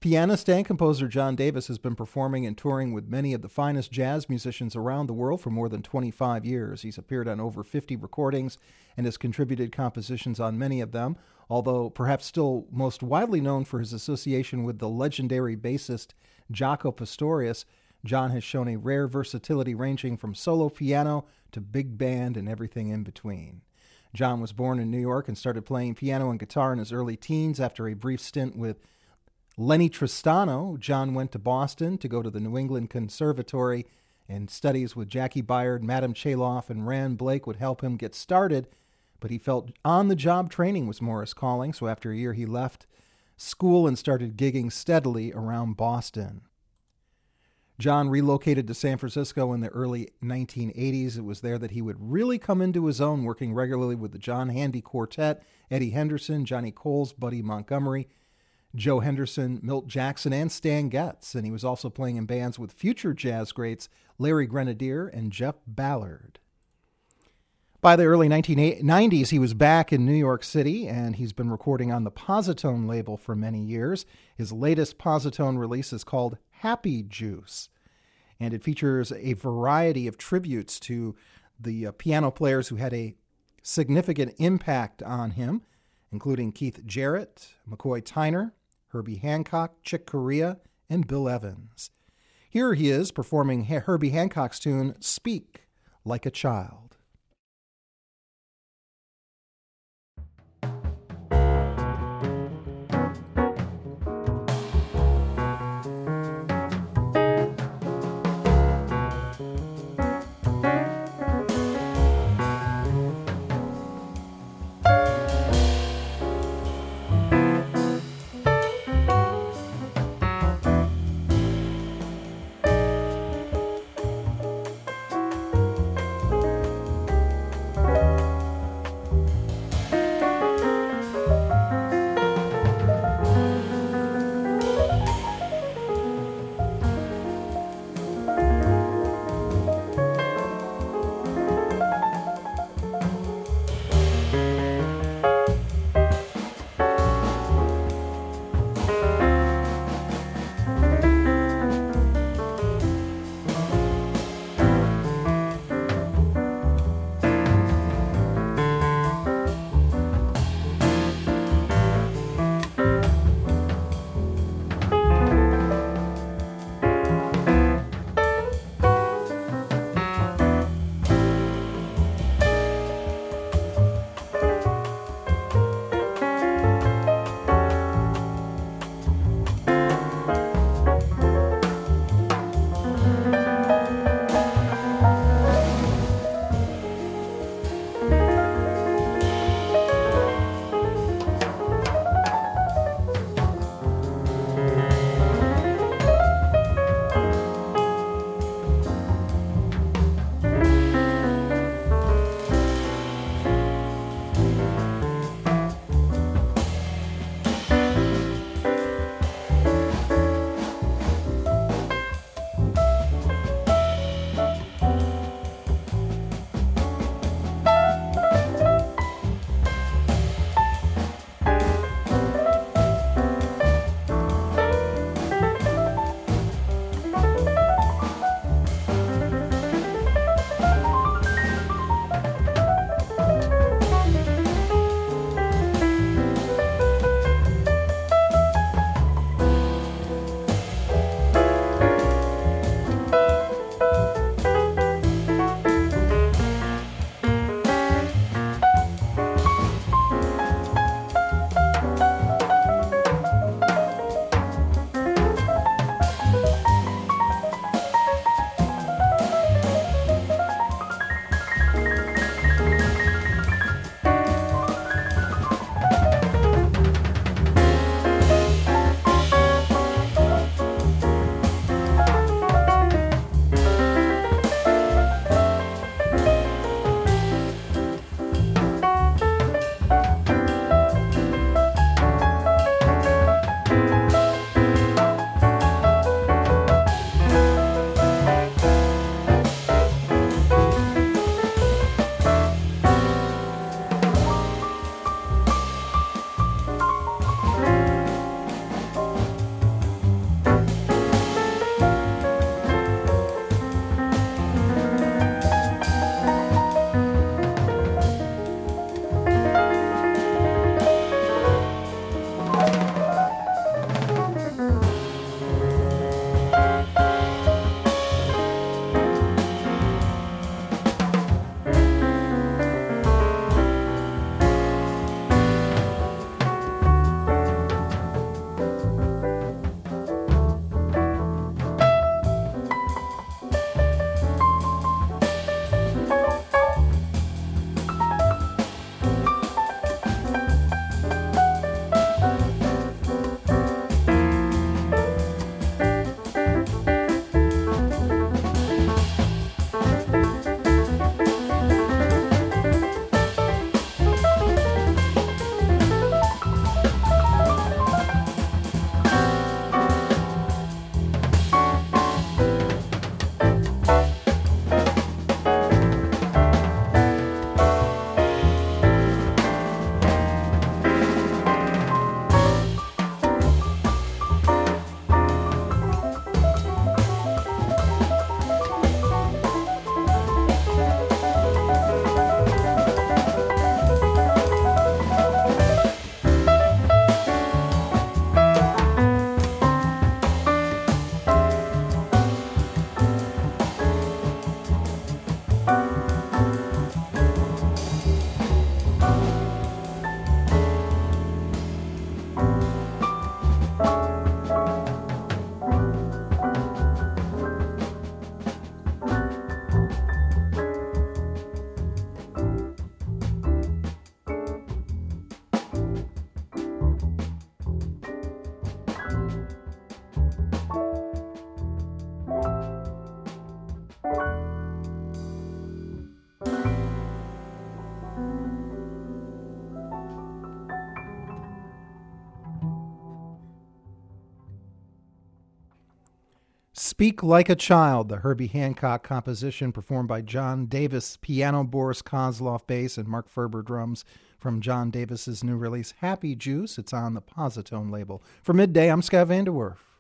Pianist and composer John Davis has been performing and touring with many of the finest jazz musicians around the world for more than 25 years. He's appeared on over 50 recordings and has contributed compositions on many of them, although perhaps still most widely known for his association with the legendary bassist Jaco Pastorius. John has shown a rare versatility ranging from solo piano to big band and everything in between. John was born in New York and started playing piano and guitar in his early teens. After a brief stint with Lenny Tristano, John went to Boston to go to the New England Conservatory, and studies with Jackie Byard, Madame Chaloff, and Rand Blake would help him get started, but he felt on-the-job training was more his calling, so after a year he left school and started gigging steadily around Boston. John relocated to San Francisco in the early 1980s. It was there that he would really come into his own, working regularly with the John Handy Quartet, Eddie Henderson, Johnny Coles, Buddy Montgomery, Joe Henderson, Milt Jackson, and Stan Getz. And he was also playing in bands with future jazz greats Larry Grenadier and Jeff Ballard. By the early 1990s, he was back in New York City, and he's been recording on the Positone label for many years. His latest Positone release is called Happy Juice, and it features a variety of tributes to the piano players who had a significant impact on him, including Keith Jarrett, McCoy Tyner, Herbie Hancock, Chick Corea, and Bill Evans. Here he is performing Herbie Hancock's tune, Speak Like a Child. Speak Like a Child, the Herbie Hancock composition performed by John Davis, piano, Boris Kozlov, bass, and Mark Ferber, drums, from John Davis's new release, Happy Juice. It's on the Positone label. For Midday, I'm Scott Vanderwerf.